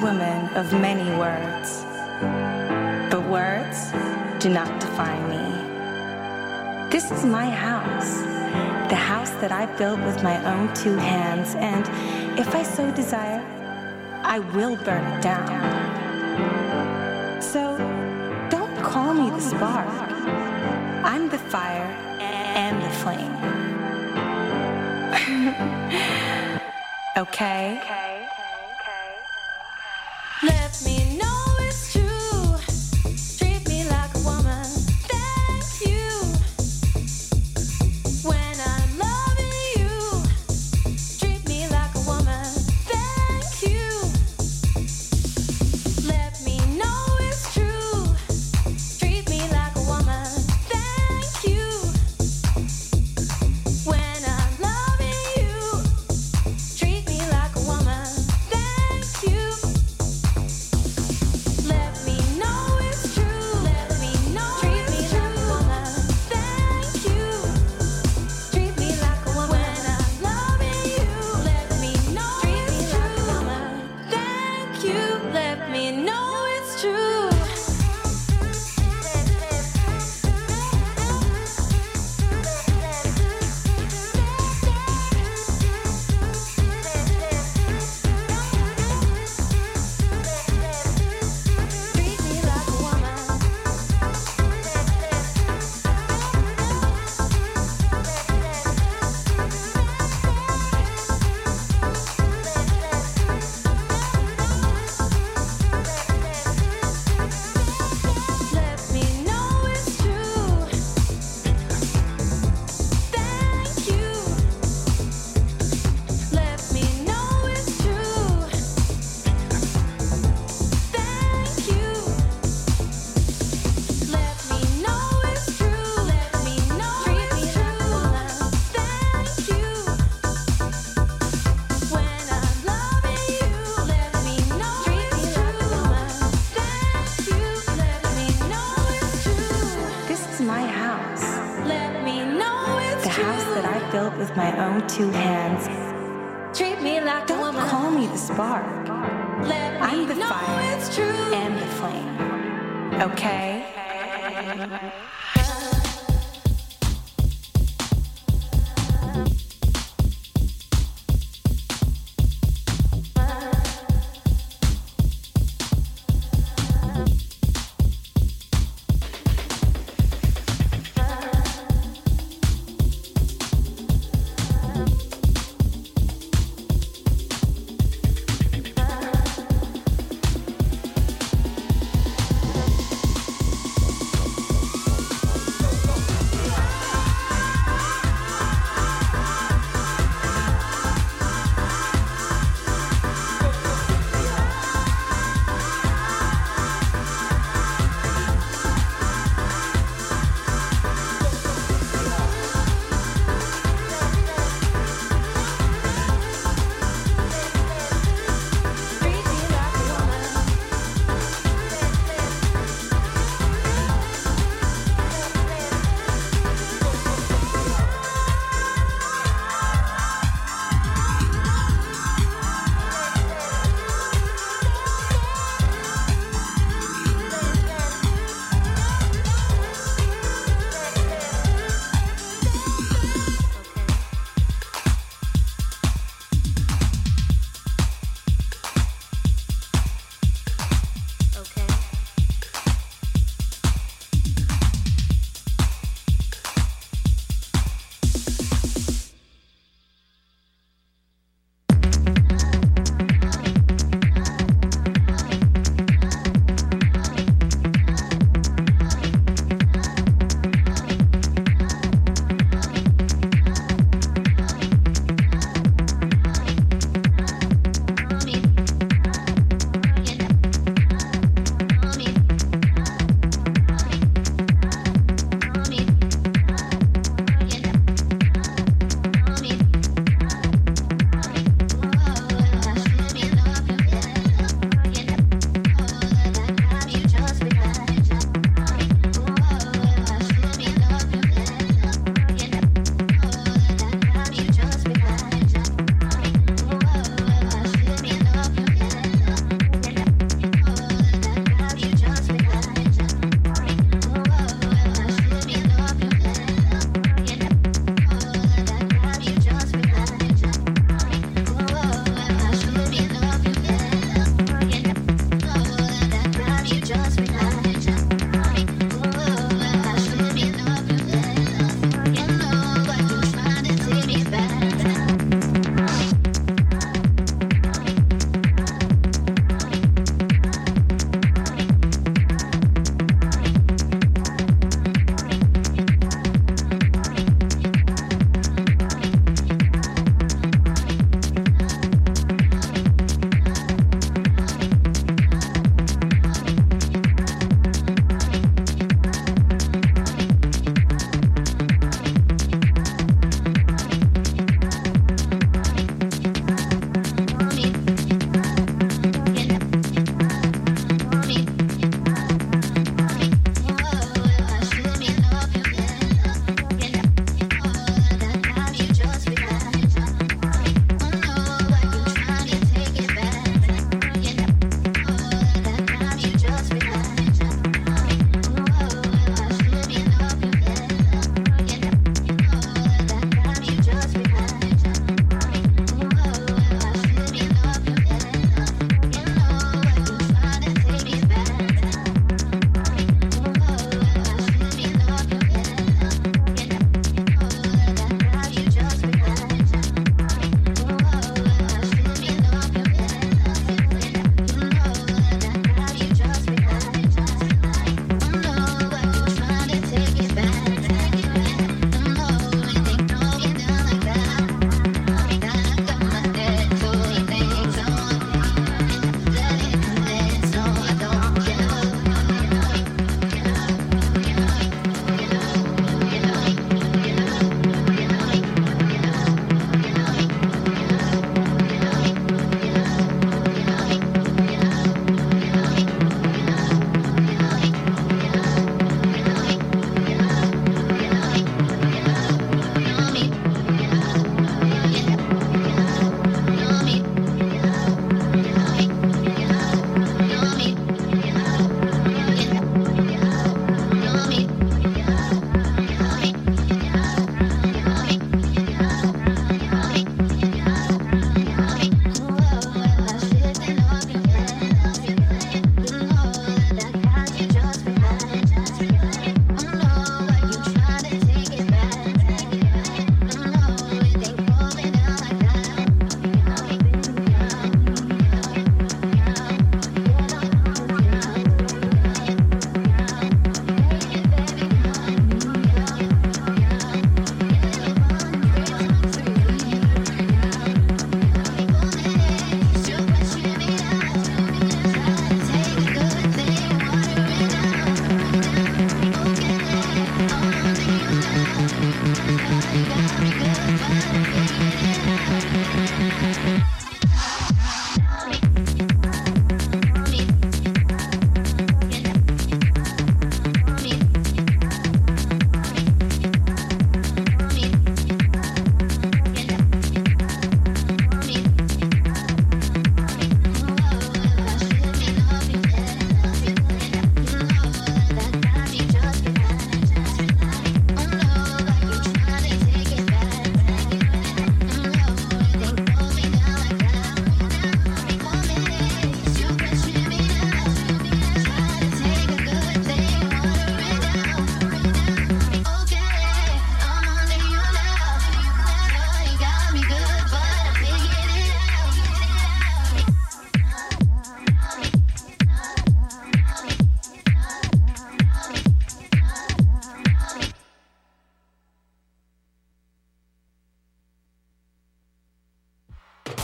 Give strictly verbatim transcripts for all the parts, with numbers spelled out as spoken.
woman of many words, but words do not define me. This is my house, the house that I built with my own two hands, and if I so desire, I will burn it down. So, don't call me the spark. I'm the fire and the flame. Okay? Let me know it's true. Treat me like a woman. Thank you. When I'm loving you, treat me like a woman. Thank you. Let me know it's true. Treat me like a woman. Thank you. When I'm loving you, treat me like a woman. Thank you. Let me know it's true. Let me know treat me like a woman. Thank you. Treat me like a woman. When I'm loving you, let me know it's true. Thank you. Let me know it's true. Treat me like a woman. Let me know it's true. Thank you. Let me know it's true. Thank you. Let me know it's true. Let me know it's true. Thank you. When I'm loving you, let me know it's true. Thank you. Let me know it's true. This is my house, Let me know it's the true. house that I built with my own two hands. Treat me like a Don't woman. call me the spark. Let me I'm the know fire it's true. and the flame. Okay?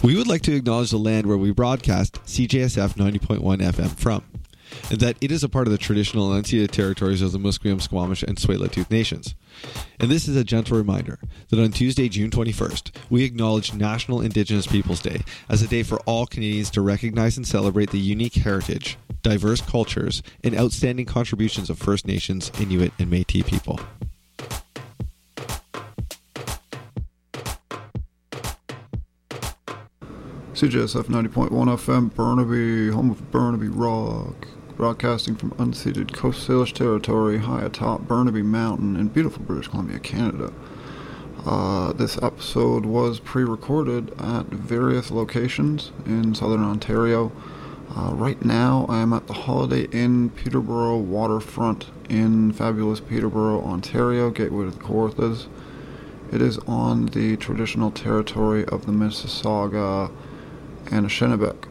We would like to acknowledge the land where we broadcast C J S F ninety point one F M from, and that it is a part of the traditional and unceded territories of the Musqueam, Squamish, and Tsleil-Waututh nations. And this is a gentle reminder that on Tuesday, June twenty-first, we acknowledge National Indigenous Peoples Day as a day for all Canadians to recognize and celebrate the unique heritage, diverse cultures, and outstanding contributions of First Nations, Inuit, and Métis people. C J S F ninety point one F M, Burnaby, home of Burnaby Rock, broadcasting from unceded Coast Salish territory high atop Burnaby Mountain in beautiful British Columbia, Canada. Uh, this episode was pre-recorded at various locations in southern Ontario. Uh, right now, I am at the Holiday Inn Peterborough waterfront in fabulous Peterborough, Ontario, gateway to the Kawarthas. It is on the traditional territory of the Mississauga and Anishinaabe.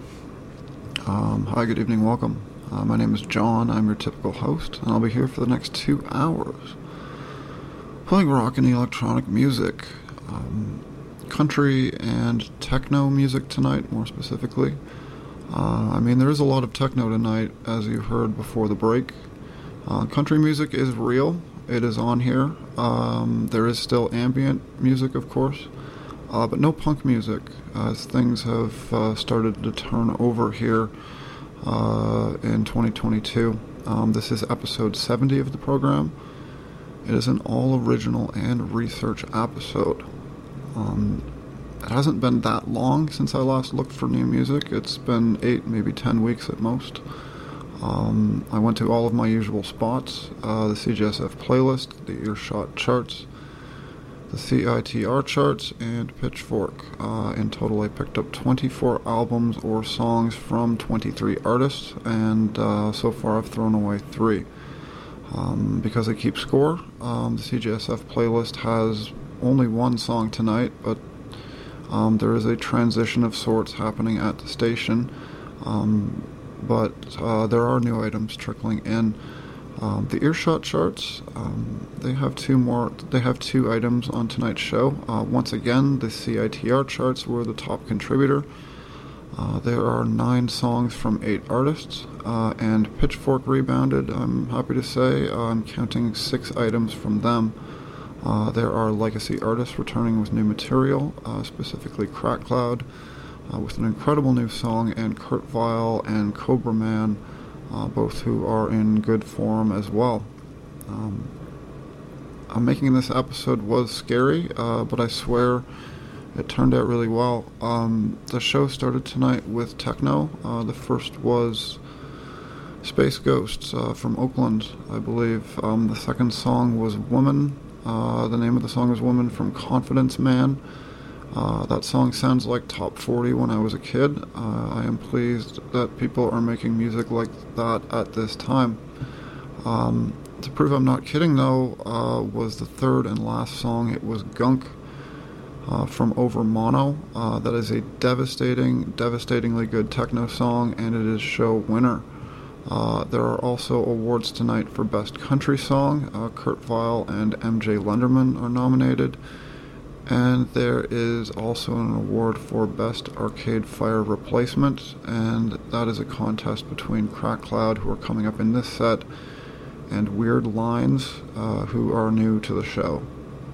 Um, hi, good evening, welcome. Uh, my name is John, I'm your typical host, and I'll be here for the next two hours. Playing rock and electronic music, um, country and techno music tonight, more specifically. Uh, I mean, there is a lot of techno tonight, as you heard before the break. Uh, country music is real, it is on here. Um, there is still ambient music, of course. Uh, but no punk music, as things have uh, started to turn over here uh, in twenty twenty-two. Um, this is episode seventy of the program. It is an all-original and research episode. Um, it hasn't been that long since I last looked for new music. It's been eight, maybe ten weeks at most. Um, I went to all of my usual spots, uh, the C J S F playlist, the Earshot charts, the C I T R charts, and Pitchfork. Uh, in total, I picked up twenty-four albums or songs from twenty-three artists, and uh, so far I've thrown away three. Um, because I keep score, um, the C J S F playlist has only one song tonight, but um, there is a transition of sorts happening at the station. Um, but uh, there are new items trickling in. Um, the Earshot charts, um, they have two more. They have two items on tonight's show. Uh, once again, the C I T R charts were the top contributor. Uh, there are nine songs from eight artists, uh, and Pitchfork rebounded. I'm happy to say uh, I'm counting six items from them. Uh, there are legacy artists returning with new material, uh, specifically Crack Cloud, uh, with an incredible new song, and Kurt Vile and Cobra Man. Uh, both who are in good form as well. Um, uh, making this episode was scary, uh, but I swear it turned out really well. Um, the show started tonight with techno. Uh, the first was Space Ghosts uh, from Oakland, I believe. Um, the second song was Woman. Uh, the name of the song was Woman from Confidence Man. Uh, that song sounds like top forty when I was a kid. Uh, I am pleased that people are making music like that at this time. Um, to prove I'm not kidding, though, uh, was the third and last song. It was Gunk uh, from Over Mono. Uh, that is a devastating, devastatingly good techno song, and it is show winner. Uh, there are also awards tonight for Best Country Song. Uh, Kurt Vile and M J Lenderman are nominated. And there is also an award for Best Arcade Fire Replacement, and that is a contest between Crack Cloud, who are coming up in this set, and Weird Lines, uh, who are new to the show.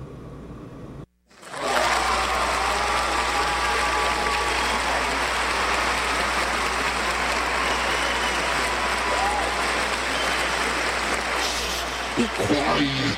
Be quiet.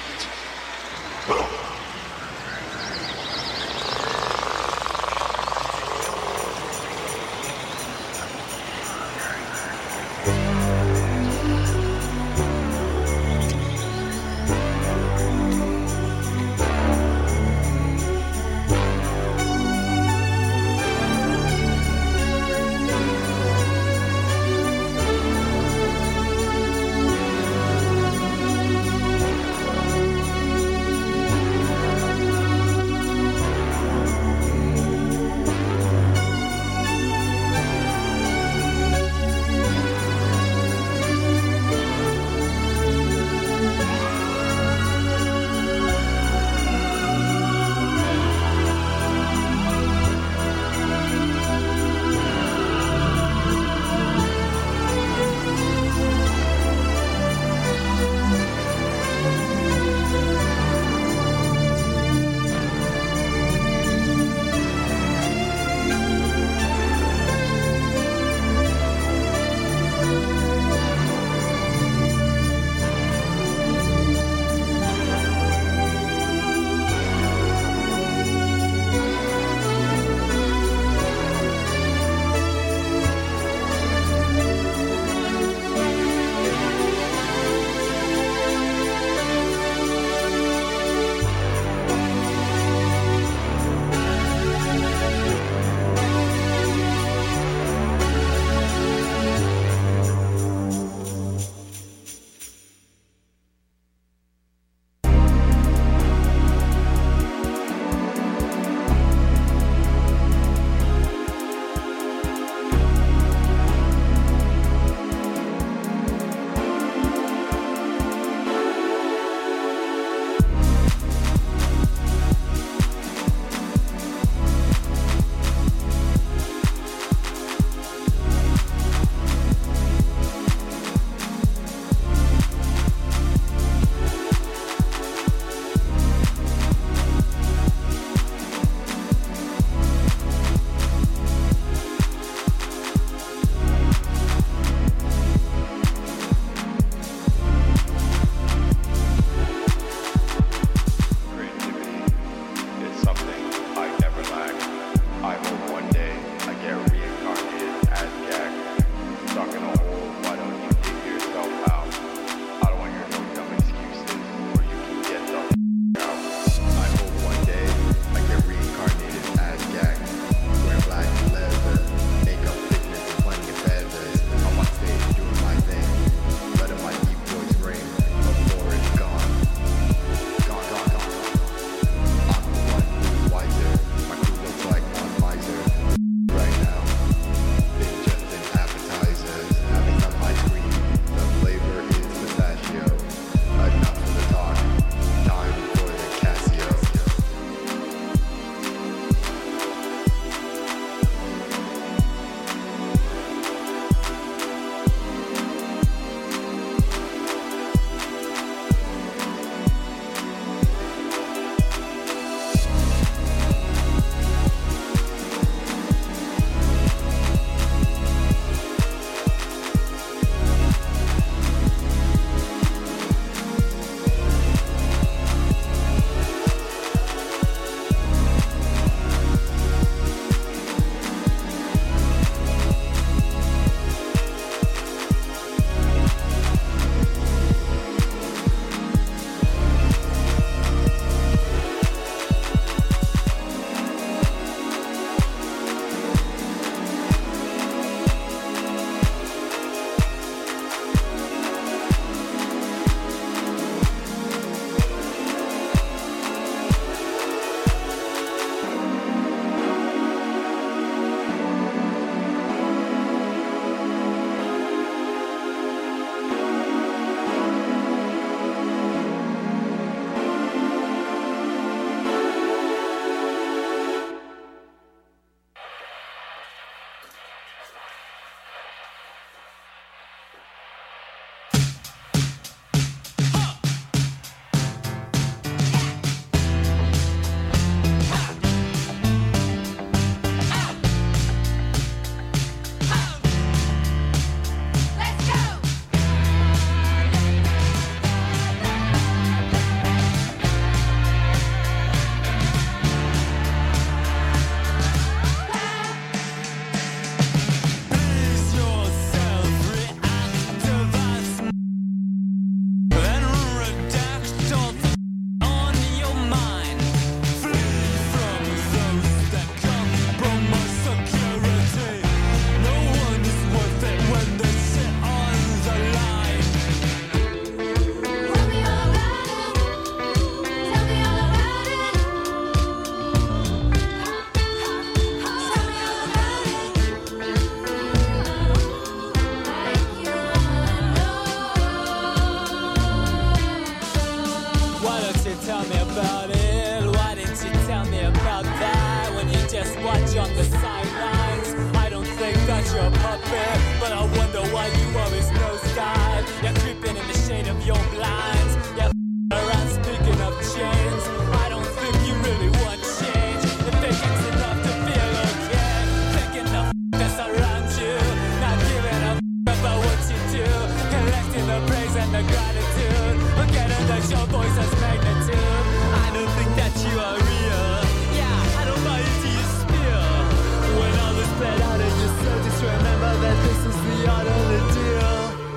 puppet, but I wonder why you always nosedive. You're creeping in the shade of your blinds. You're f***ing around speaking of chains. I don't think you really want change. If faking's enough to feel okay, taking the f*** that's around you, not giving a f*** about what you do, collecting the praise and the gratitude, forgetting that your voice has magnitude. I don't think that you are real. Yeah, I don't buy into your spiel. When all is played out in your soul, just remember that this is the art of the deal.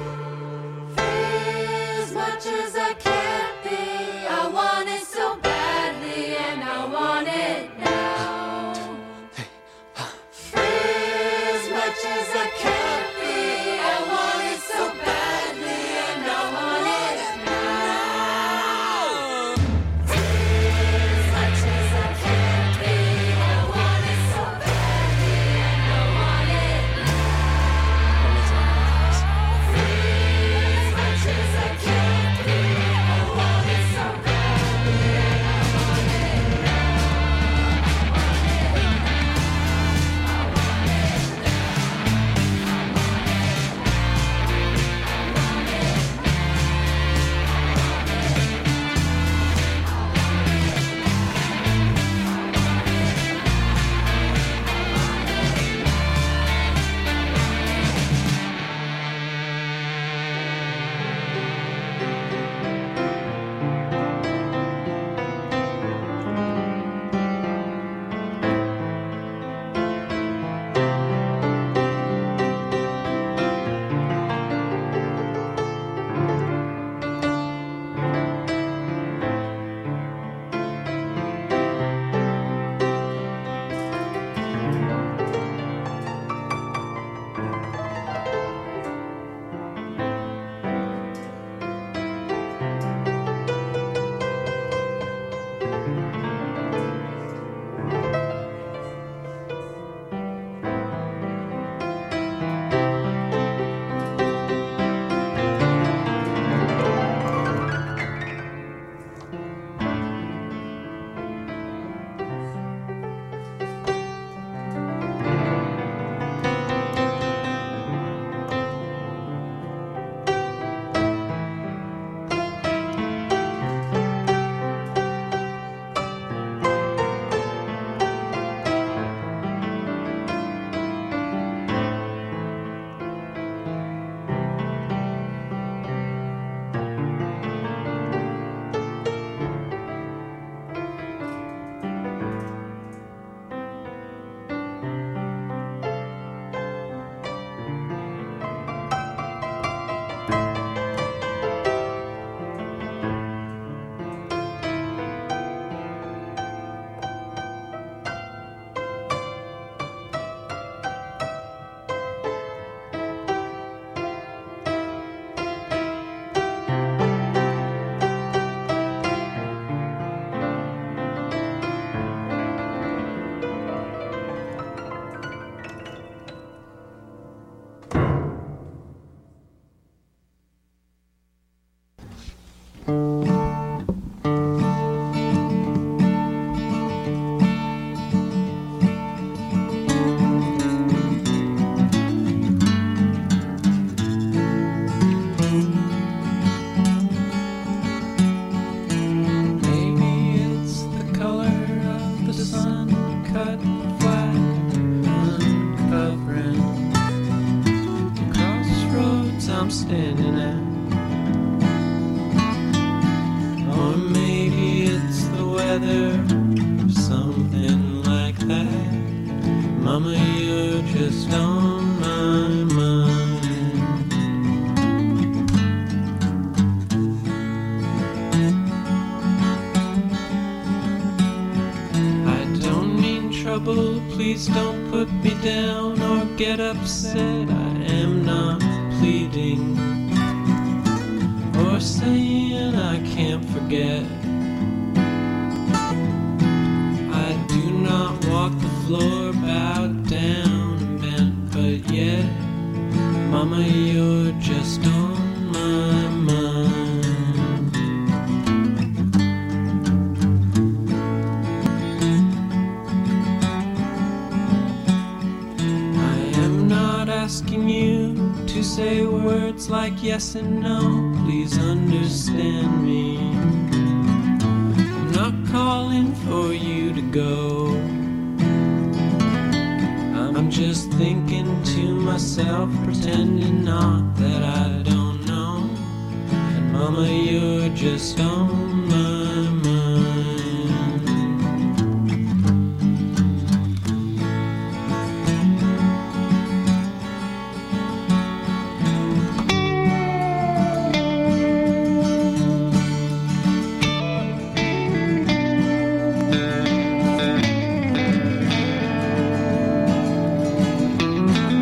As much as I can be, I want it so badly, and I want it now. As much as I can be, I want it so badly, and I want it now. As much as I can be, I want it so badly, and I want it now. As much as I can be, I want it so badly, and I want it now. standing at. Or maybe it's the weather, or something like that. Mama, you're just on my mind. I don't mean trouble, please don't put me down or get upset. I am not pleading or saying I can't forget. I do not walk the floor bowed down and bent, but yet, Mama, you're just on my mind. asking you to say words like yes and no. Please understand me. I'm not calling for you to go. I'm just thinking to myself, pretending not that I don't know. And mama, you're just on